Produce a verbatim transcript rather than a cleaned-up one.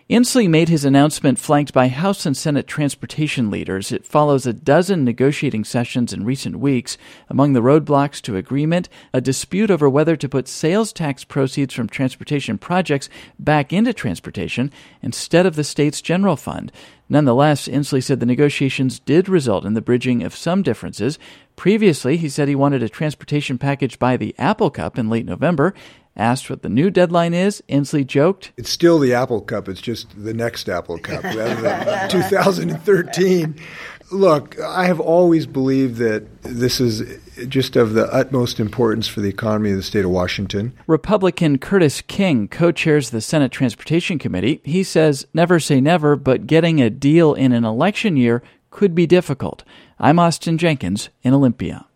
Inslee made his announcement flanked by House and Senate transportation leaders. It follows a dozen negotiating sessions in recent weeks. Among the roadblocks to agreement, a dispute over whether to put sales tax proceeds from transportation projects back into transportation instead of the state's general fund. Nonetheless, Inslee said the negotiations did result in the bridging of some differences. Previously, he said he wanted a transportation package by the Apple Cup in late November. Asked what the new deadline is, Inslee joked, "It's still the Apple Cup. It's just the next Apple Cup rather than two thousand thirteen. Look, I have always believed that this is just of the utmost importance for the economy of the state of Washington. Republican Curtis King co-chairs the Senate Transportation Committee. He says, never say never, but getting a deal in an election year could be difficult. I'm Austin Jenkins in Olympia.